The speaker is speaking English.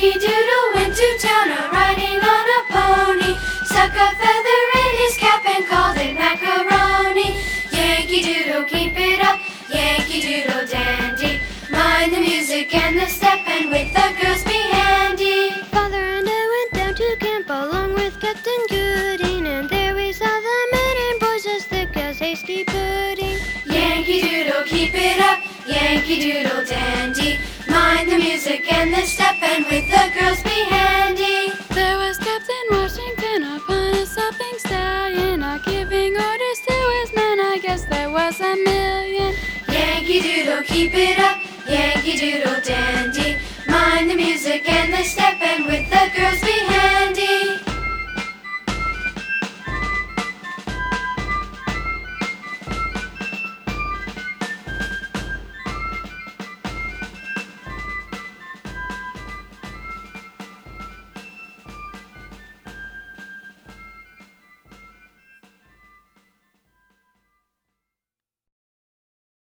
Yankee Doodle went to town riding on a pony, stuck a feather in his cap and called it macaroni. Yankee Doodle, keep it up, Yankee Doodle dandy. Mind the music and the step, and with the girls be handy. Father and I went down to camp along with Captain Gooding, and there we saw the men and boys as thick as hasty pudding. Yankee Doodle, keep it up, Yankee Doodle dandy. Mind the music and the step, and with the girls be handy. There was Captain Washington upon a sopping stallion, giving orders to his men. I guess there was a million. Yankee Doodle, keep it up, Yankee Doodle dandy. Mind the music and the step, and with the girls be handy.